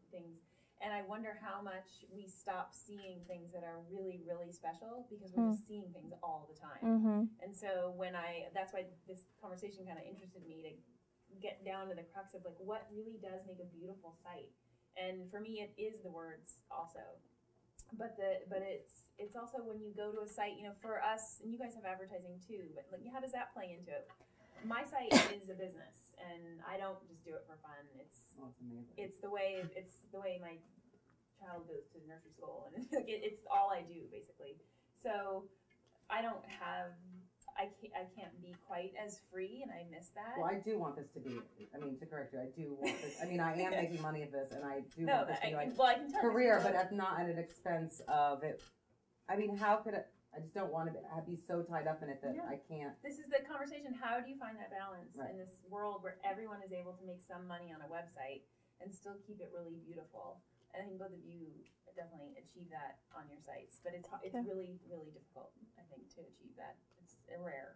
And I wonder how much we stop seeing things that are really, really special, because we're just seeing things all the time. Mm-hmm. And so that's why this conversation kind of interested me, to get down to the crux of, like, what really does make a beautiful site. And for me, it is the words also. But it's also when you go to a site, for us, and you guys have advertising too, but, like, how does that play into it? My site is a business, and I don't just do it for fun. It's the way my child goes to nursery school, and it's all I do, basically. So I can't be quite as free, and I miss that. Well, I do want this to be, to correct you, I do want this. I am making money of this, and I do want this to be, like, career, but not at an expense of it. How could it? I just don't want to be so tied up in it that I can't. This is the conversation. How do you find that balance in this world where everyone is able to make some money on a website and still keep it really beautiful? And I think both of you definitely achieve that on your sites, but it's really, really difficult, I think, to achieve that. It's rare.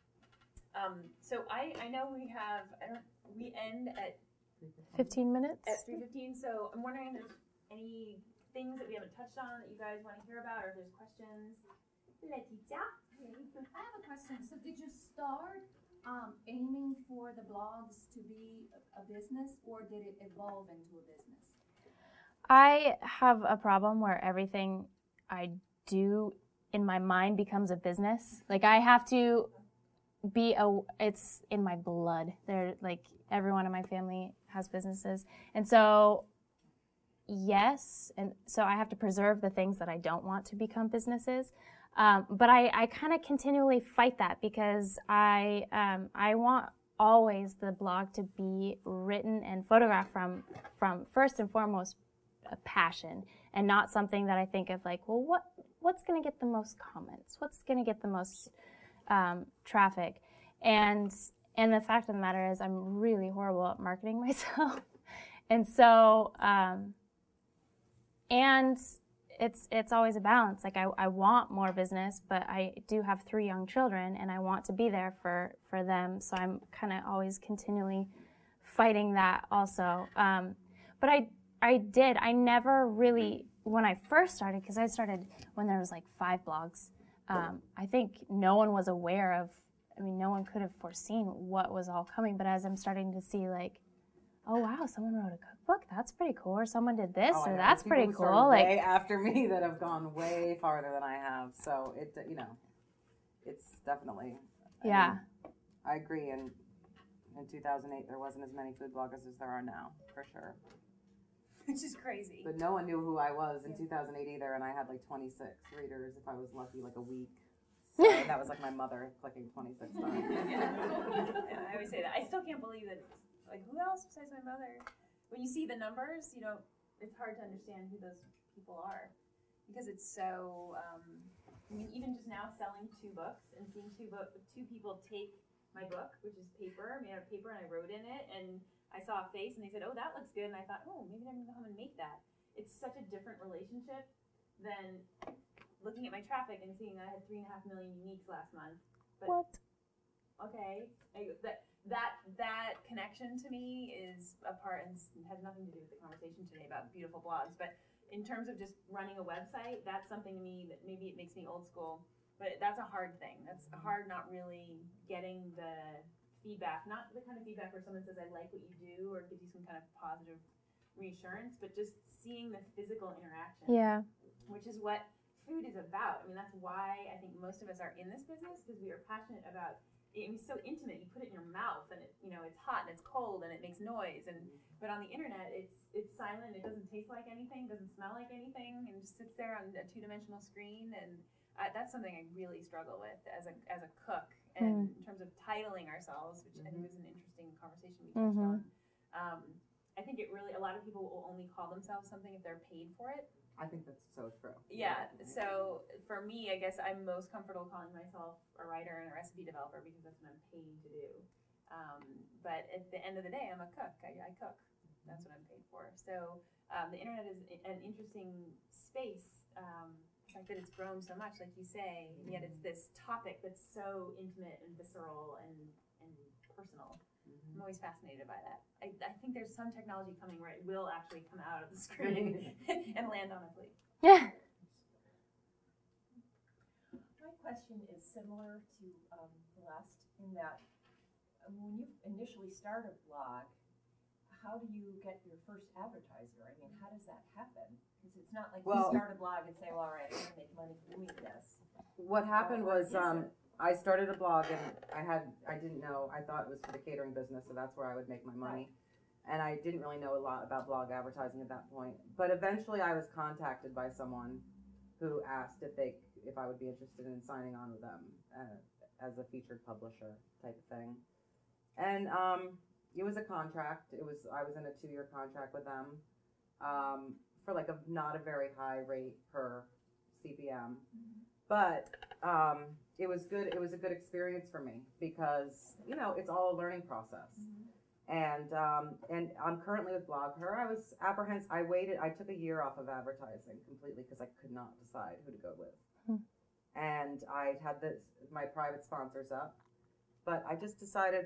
So I know we end at 15 minutes. At 3:15. So I'm wondering if there's any things that we haven't touched on that you guys want to hear about, or if there's questions. Leticia? I have a question. So did you start aiming for the blogs to be a business, or did it evolve into a business? I have a problem where everything I do in my mind becomes a business. Like I have to it's in my blood. They're like everyone in my family has businesses. And so yes, and so I have to preserve the things that I don't want to become businesses. But I kind of continually fight that because I want always the blog to be written and photographed from first and foremost a passion, and not something that I think of like, well, what's going to get the most comments? What's going to get the most traffic? And the fact of the matter is I'm really horrible at marketing myself. And so, and it's always a balance. Like I want more business, but I do have 3 young children and I want to be there for them. So I'm kind of always continually fighting that also. But I never really, when I first started, because I started when there was like 5 blogs, I think no one was aware of, no one could have foreseen what was all coming. But as I'm starting to see like, oh wow, someone wrote a cookbook, that's pretty cool, or someone did this, or that's pretty cool. Like way after me that have gone way farther than I have. So it, it's definitely. I agree. And in 2008, there wasn't as many food bloggers as there are now, for sure. Which is crazy. But no one knew who I was in 2008 either, and I had like 26 readers if I was lucky, like a week. So that was like my mother clicking 26 times. Yeah, I always say that. I still can't believe that. Like, who else besides my mother? When you see the numbers, it's hard to understand who those people are. Because it's so, even just now selling 2 books and seeing 2 people take my book, which is paper, made out of paper, and I wrote in it, and I saw a face, and they said, oh, that looks good, and I thought, oh, maybe I'm going to go home and make that. It's such a different relationship than looking at my traffic and seeing that I had 3.5 million uniques last month. But, what? Okay. That connection to me is a part, and has nothing to do with the conversation today about beautiful blogs. But in terms of just running a website, that's something to me that maybe it makes me old school, but that's a hard thing. That's hard not really getting the feedback, not the kind of feedback where someone says, I like what you do, or gives you some kind of positive reassurance, but just seeing the physical interaction. Yeah. Which is what food is about. That's why I think most of us are in this business, because we are passionate about it's so intimate. You put it in your mouth, and it's hot and it's cold and it makes noise. But on the internet, it's silent. It doesn't taste like anything, doesn't smell like anything, and just sits there on a 2-dimensional screen. And that's something I really struggle with as a cook, and in terms of titling ourselves, which I think was an interesting conversation we touched on. I think a lot of people will only call themselves something if they're paid for it. I think that's so true. Yeah, so for me, I guess I'm most comfortable calling myself a writer and a recipe developer because that's what I'm paid to do. But at the end of the day, I'm a cook. I cook. That's what I'm paid for. So the internet is an interesting space. The fact that it's grown so much, like you say, and yet it's this topic that's so intimate and visceral and personal. I'm always fascinated by that. I think there's some technology coming where it will actually come out of the screen and land on a plate. Yeah. My question is similar to the last, in that when you initially start a blog, how do you get your first advertiser? How does that happen? Because it's not like you start a blog and say, well, all right, I'm going to make money doing this. What happened was I started a blog, and I didn't know, I thought it was for the catering business, so that's where I would make my money. And I didn't really know a lot about blog advertising at that point. But eventually I was contacted by someone who asked if I would be interested in signing on with them as a featured publisher type of thing. And it was a contract. I was in a 2-year contract with them for like not a very high rate per CPM. But it was good. It was a good experience for me because, it's all a learning process. And I'm currently with BlogHer. I was apprehensive. I took a year off of advertising completely because I could not decide who to go with. And I had my private sponsors up, but I just decided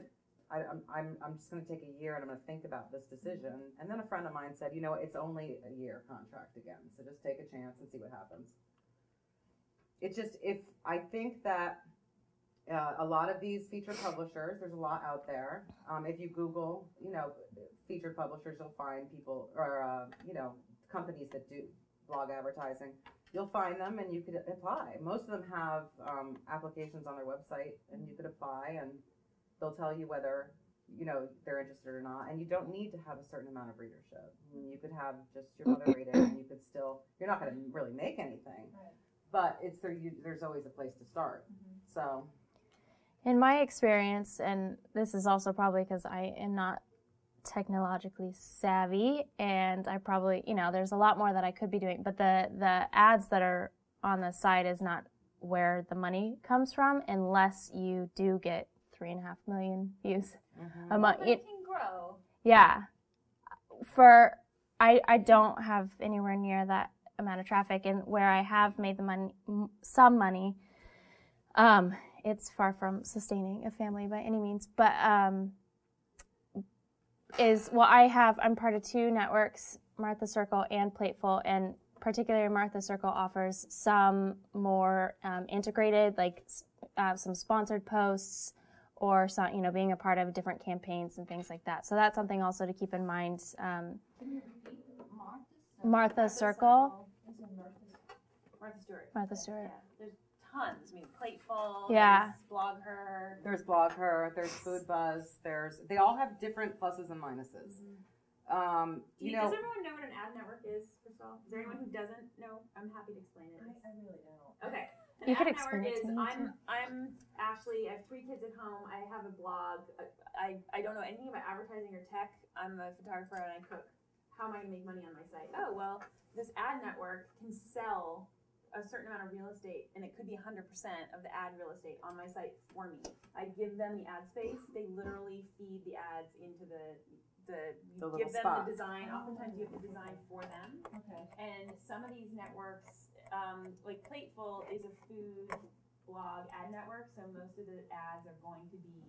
I'm just going to take a year and I'm going to think about this decision. And then a friend of mine said, you know, it's only a year contract again, so just take a chance and see what happens. It's just, I think that a lot of these featured publishers, there's a lot out there. If you Google, you know, featured publishers, you'll find people or, you know, companies that do blog advertising. You'll find them and you could apply. Most of them have applications on their website, and you could apply and they'll tell you whether, you know, they're interested or not. And you don't need to have a certain amount of readership. I mean, you could have just your mother read it, and you could still, you're not going to really make anything, but it's there's always a place to start. So, in my experience, and this is also probably because I am not technologically savvy, and I probably, you know, there's a lot more that I could be doing, but the ads that are on the site is not where the money comes from, unless you do get 3.5 million views a month. But it can grow. Yeah. I don't have anywhere near that amount of traffic, and where I have made the money, some money, it's far from sustaining a family by any means, but I'm part of 2 networks, Martha Circle and Plateful, and particularly Martha Circle offers some more integrated, like some sponsored posts, or some, you know, being a part of different campaigns and things like that. So that's something also to keep in mind. Martha Circle. Martha Stewart. Yeah, there's tons. I mean, Plateful. Yeah. There's BlogHer. there's BlogHer, there's Food Buzz, they all have different pluses and minuses. You know, Does everyone know what an ad network is, first of all? Is there anyone who doesn't know? I'm happy to explain it. I really don't. Okay. You An could ad explain network it to is, me, too. I'm Ashley. I have 3 kids at home. I have a blog. I don't know anything about advertising or tech. I'm a photographer and I cook. How am I going to make money on my site? Oh, well, this ad network can sell a certain amount of real estate, and it could be 100% of the ad real estate on my site for me. I give them the ad space. They literally feed the ads into the little give them spot. the design. Oftentimes you have to design for them. Okay. And some of these networks, like Plateful is a food blog ad network, so most of the ads are going to be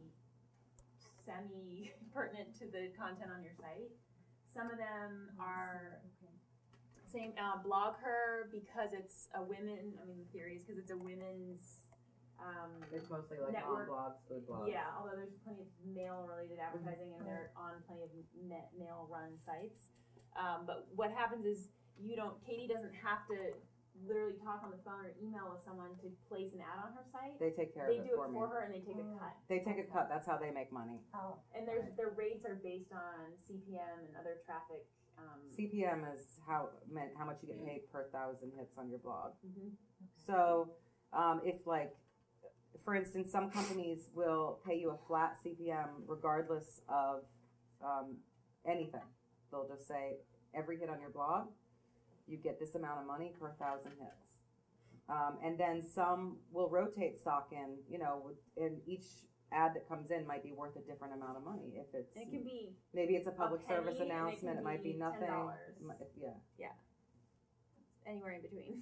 semi-pertinent to the content on your site. Some of them are same BlogHer, because it's a women. I mean, the theory is because it's a women's. it's mostly like network. blogs, food blogs. Yeah, although there's plenty of male-related advertising, and they're on plenty of male-run sites. But what happens is Katie doesn't have to literally talk on the phone or email with someone to place an ad on her site. They take care They of it do for it me. for her, and they take a cut. They take a cut. That's how they make money. Oh. And their rates are based on CPM and other traffic. CPM is how much you get paid per 1,000 hits on your blog. Mhm. So if, like, for instance, some companies will pay you a flat CPM regardless of anything. They'll just say every hit on your blog, you get this amount of money per 1,000 hits. And then some will rotate stock in, you know, and each ad that comes in might be worth a different amount of money. If it's, It can be maybe it's a public penny, service and it announcement, can it might be be nothing. $10. Yeah. anywhere in between.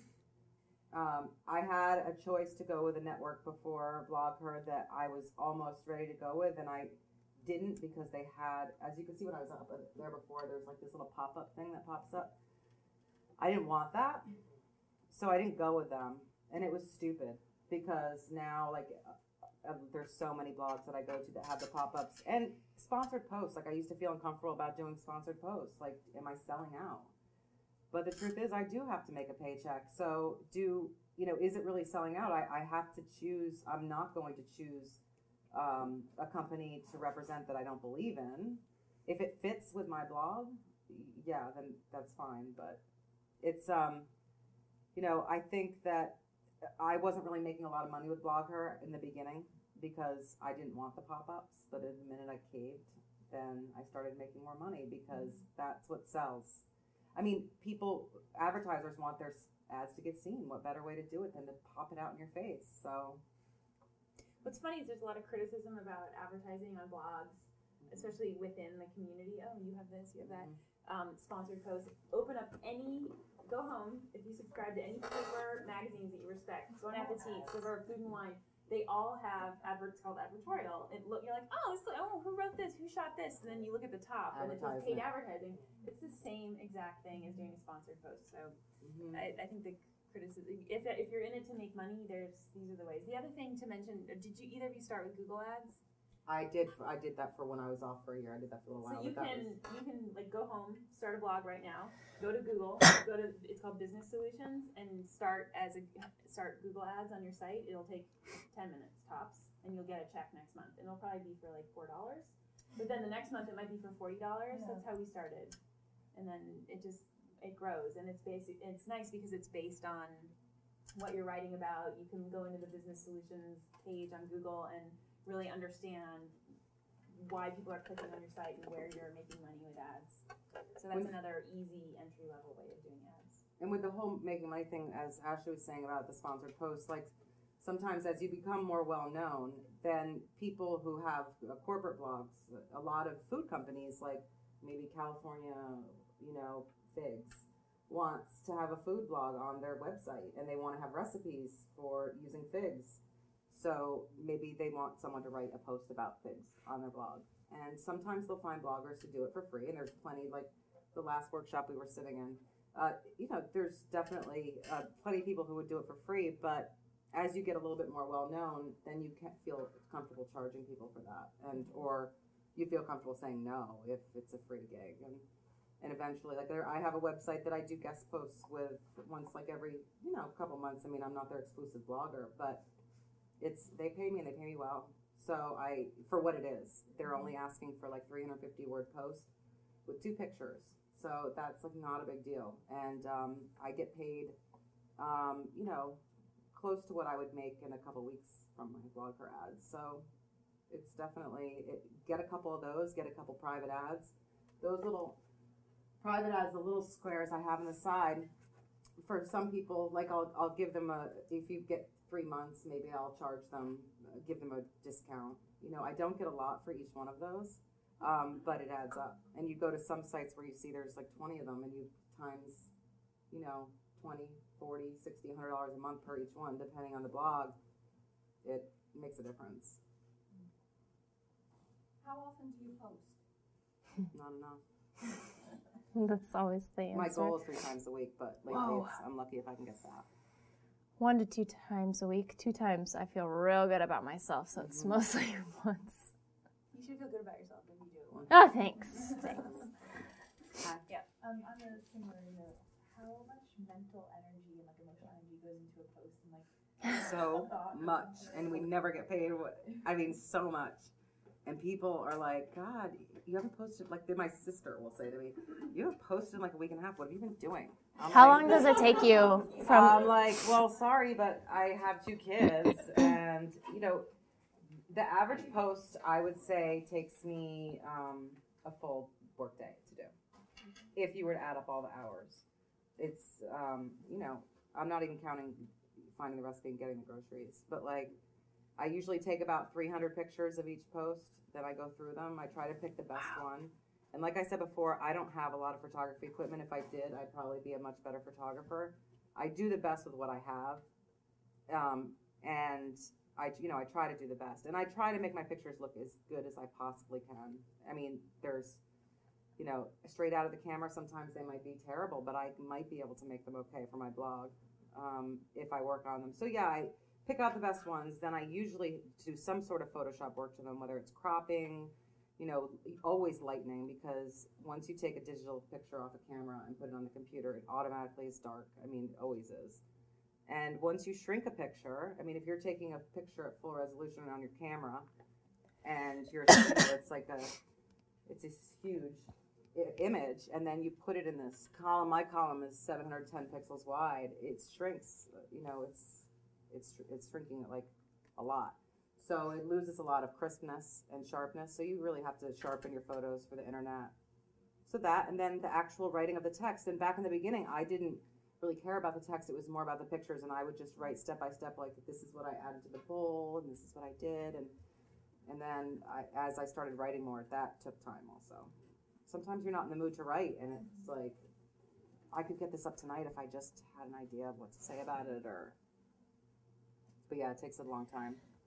I had a choice to go with a network before BlogHer that I was almost ready to go with, and I didn't because they had, as you can see when I was up there before, there's like this little pop-up thing that pops up. I didn't want that, so I didn't go with them, and it was stupid because now like there's so many blogs that I go to that have the pop-ups and sponsored posts. Like I used to feel uncomfortable about doing sponsored posts. Like, am I selling out? But the truth is, I do have to make a paycheck. So, is it really selling out? I have to choose. I'm not going to choose a company to represent that I don't believe in. If it fits with my blog, yeah, then that's fine. But it's, I think that I wasn't really making a lot of money with BlogHer in the beginning because I didn't want the pop-ups. But the minute I caved, then I started making more money because that's what sells. I mean, advertisers want their ads to get seen. What better way to do it than to pop it out in your face? So, what's funny is there's a lot of criticism about advertising on blogs, especially within the community. Oh, you have this, you have that. Sponsored posts. Go home, if you subscribe to any paper, magazines that you respect, Bon Appetit, Sliver, Food and Wine, they all have adverts called advertorial. You're like, who wrote this? Who shot this? And then you look at the top and it says paid advertising. It's the same exact thing as doing a sponsored post. So I think the criticism, if you're in it to make money, these are the ways. The other thing to mention, did you either of you start with Google Ads? I did that for when I was off for a year. I did that for a little while. So you can like go home, start a blog right now, go to Google, it's called Business Solutions, and start Google Ads on your site. It'll take 10 minutes tops, and you'll get a check next month. And it'll probably be for like $4. But then the next month it might be for $40. Yeah. That's how we started. And then it grows, and it's nice because it's based on what you're writing about. You can go into the Business Solutions page on Google and really understand why people are clicking on your site and where you're making money with ads. So that's another easy entry-level way of doing ads. And with the whole making money thing, as Ashley was saying about the sponsored posts, like sometimes as you become more well-known, then people who have corporate blogs, a lot of food companies, like maybe California, Figs, wants to have a food blog on their website, and they want to have recipes for using figs. So maybe they want someone to write a post about figs on their blog. And sometimes they'll find bloggers to do it for free. And there's plenty, like the last workshop we were sitting in, there's definitely plenty of people who would do it for free. But as you get a little bit more well-known, then you can't feel comfortable charging people for that. Or you feel comfortable saying no if it's a free gig. And eventually, I have a website that I do guest posts with once every, couple months. I mean, I'm not their exclusive blogger, but they pay me and they pay me well. So for what it is, they're only asking for 350 word post with 2 pictures. So that's not a big deal. And I get paid, close to what I would make in a couple weeks from my blogger ads. So it's definitely, get a couple of those, get a couple private ads. Those little private ads, the little squares I have on the side, for some people, I'll give them if you get 3 months, maybe I'll charge them, give them a discount. I don't get a lot for each one of those, but it adds up. And you go to some sites where you see there's 20 of them, and you times, $20, $40, $60, $100 a month per each one, depending on the blog. It makes a difference. How often do you post? Not enough. That's always the answer. My goal is 3 times a week, but lately I'm lucky if I can get that. 1 to 2 times a week. 2 times I feel real good about myself, so it's mostly once. You should feel good about yourself if you do it once. Oh, thanks. Yeah. On a similar note, how much mental energy and emotional energy goes into a post and so much, and we never get paid. So much. And people are like, God, you haven't posted, my sister will say to me, you haven't posted in a week and a half. What have you been doing? How long does it take you from... I'm well, sorry, but I have 2 kids, and, the average post, I would say, takes me a full workday to do, if you were to add up all the hours. It's, I'm not even counting finding the recipe and getting the groceries, but, I usually take about 300 pictures of each post, then I go through them. I try to pick the best one. And like I said before, I don't have a lot of photography equipment. If I did, I'd probably be a much better photographer. I do the best with what I have. And I try to do the best. And I try to make my pictures look as good as I possibly can. I mean, there's, straight out of the camera, sometimes they might be terrible, but I might be able to make them okay for my blog if I work on them. So yeah, I pick out the best ones, then I usually do some sort of Photoshop work to them, whether it's cropping, always lightening, because once you take a digital picture off a camera and put it on the computer, it automatically is dark. I mean, it always is. And once you shrink a picture, if you're taking a picture at full resolution on your camera, and it's this huge image, and then you put it in this column. My column is 710 pixels wide. It shrinks, it's shrinking it a lot. So it loses a lot of crispness and sharpness. So you really have to sharpen your photos for the internet. So that, and then the actual writing of the text. And back in the beginning, I didn't really care about the text. It was more about the pictures, and I would just write step by step, this is what I added to the bowl, and this is what I did. And then as I started writing more, that took time also. Sometimes you're not in the mood to write, and it's I could get this up tonight if I just had an idea of what to say about it, but yeah, it takes a long time.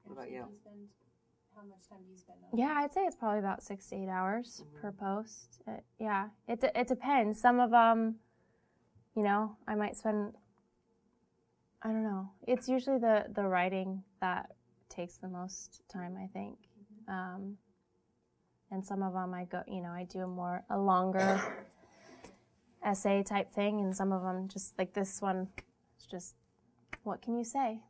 What about you? How much time do you spend on Yeah, I'd say it's probably about 6 to 8 hours per post. It depends. Some of them, I might spend, I don't know. It's usually the writing that takes the most time, I think. And some of them I do a longer essay type thing, and some of them just like this one, it's just, what can you say?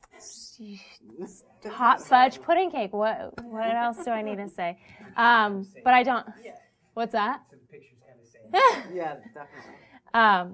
Hot fudge pudding cake. What else do I need to say? But I don't. What's that? So the picture's kind of saying. Yeah, definitely.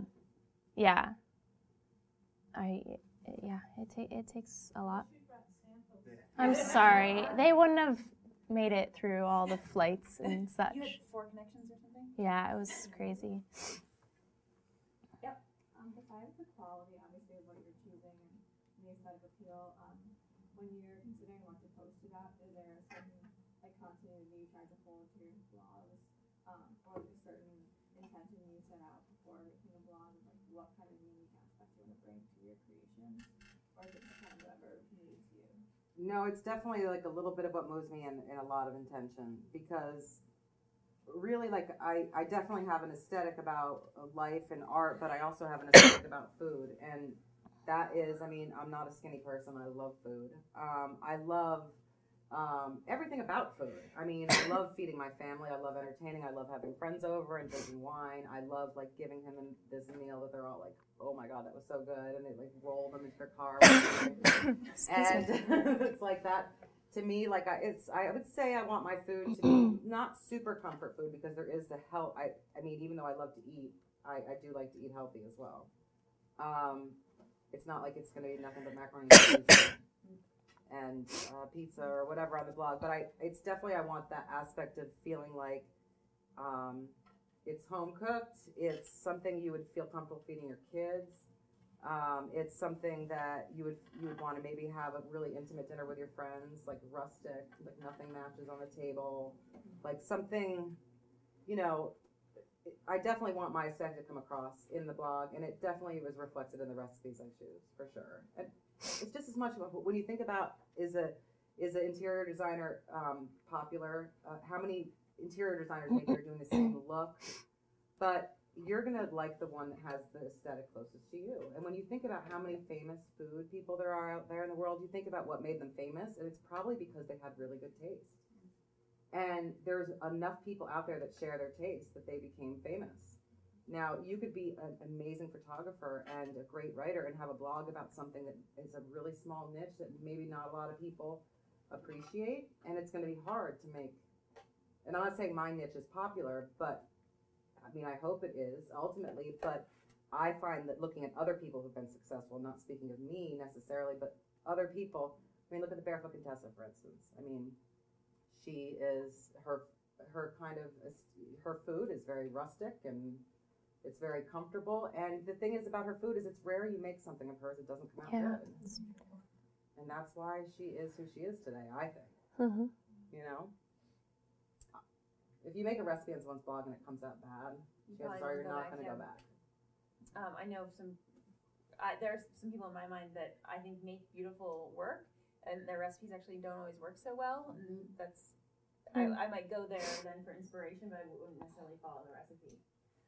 It takes a lot. I'm sorry. They wouldn't have made it through all the flights and such. You had 4 connections or something? Yeah, it was crazy. Yep. Besides the quality, obviously, of what you're choosing and the aesthetic appeal, when you're considering what to post about, is there a certain continuity you try to hold to your blogs, or a certain intention you set out before making a blog, of what kind of unique aspect you want to bring to your creations, or is it just kind of whatever moves you? No, it's definitely like a little bit of what moves me and a lot of intention, because really, like, I definitely have an aesthetic about life and art, but I also have an aesthetic about food, and that is, I'm not a skinny person. I love food. I love everything about food. I love feeding my family. I love entertaining. I love having friends over and drinking wine. I love, like, giving him this meal that they're all like, oh my God, that was so good. And they, like, roll them into their car. And it's like that. To me, like, I would say I want my food to be not super comfort food, because there is the health. Even though I love to eat, I do like to eat healthy as well. It's not like it's going to be nothing but macaroni and cheese and pizza or whatever on the blog, but it's definitely, I want that aspect of feeling like it's home cooked. It's something you would feel comfortable feeding your kids. It's something that you would want to maybe have a really intimate dinner with your friends, like rustic, like nothing matches on the table, like something, I definitely want my aesthetic to come across in the blog, and it definitely was reflected in the recipes I choose, for sure. And it's just as much of when you think about, is an interior designer popular? How many interior designers maybe are doing the same look? But you're going to like the one that has the aesthetic closest to you. And when you think about how many famous food people there are out there in the world, you think about what made them famous, and it's probably because they had really good taste. And there's enough people out there that share their taste that they became famous. Now, you could be an amazing photographer and a great writer and have a blog about something that is a really small niche that maybe not a lot of people appreciate, and it's going to be hard to make. And I'm not saying my niche is popular, but I hope it is ultimately, but I find that looking at other people who've been successful, not speaking of me necessarily, but other people, look at the Barefoot Contessa, for instance. She is, her kind of, her food is very rustic and it's very comfortable. And the thing is about her food is it's rare you make something of hers that doesn't come out good. And that's why she is who she is today, I think. Mm-hmm. If you make a recipe on someone's blog and it comes out bad, chances are you're not going to go back. I know there's some people in my mind that I think make beautiful work, and their recipes actually don't always work so well. And that's, I might go there then for inspiration, but I wouldn't necessarily follow the recipe.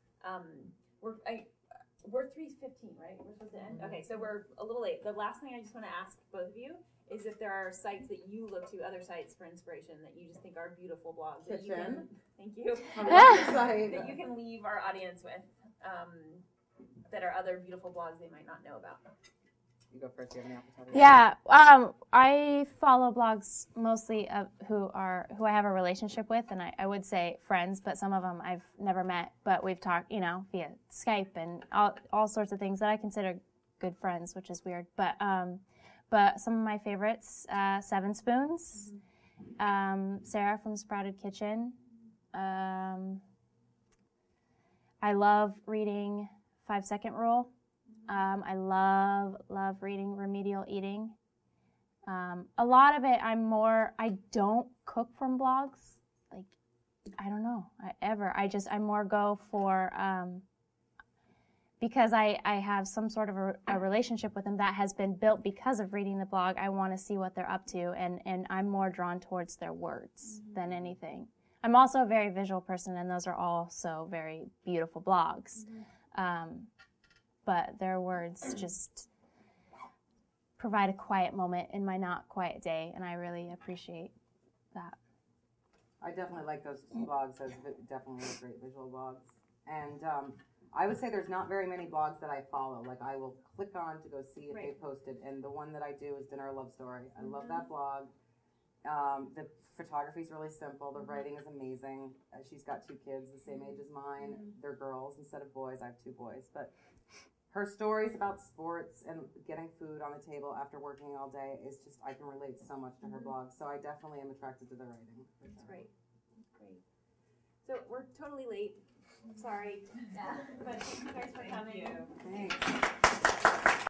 We're 3:15, right? We're supposed to end? Okay, so we're a little late. The last thing I just want to ask both of you is if there are sites that you look to, other sites for inspiration that you just think are beautiful blogs. Thank you. That you can leave our audience with, that are other beautiful blogs they might not know about. You go first. Do you have any opportunity? Yeah, I follow blogs mostly of who I have a relationship with, and I would say friends, but some of them I've never met, but we've talked, via Skype and all sorts of things that I consider good friends, which is weird. But some of my favorites, Seven Spoons, Sarah from Sprouted Kitchen. I love reading 5 Second Rule. I love reading Remedial Eating. A lot of it, I don't cook from blogs. Like, I don't know, I more go for because I have some sort of a relationship with them that has been built because of reading the blog, I want to see what they're up to, and I'm more drawn towards their words than anything. I'm also a very visual person, and those are also very beautiful blogs. But their words just provide a quiet moment in my not quiet day, and I really appreciate that. I definitely like those blogs as definitely great visual blogs. And I would say there's not very many blogs that I follow. Like, I will click on to go see if they posted, and the one that I do is Dinner Love Story. I love that blog. The photography is really simple. The writing is amazing. She's got 2 kids the same age as mine. They're girls instead of boys. I have 2 boys. But her stories about sports and getting food on the table after working all day is just, I can relate so much to her blog. So I definitely am attracted to the writing. That's great. That's great. So we're totally late. Sorry. But thank you guys for coming. Thanks.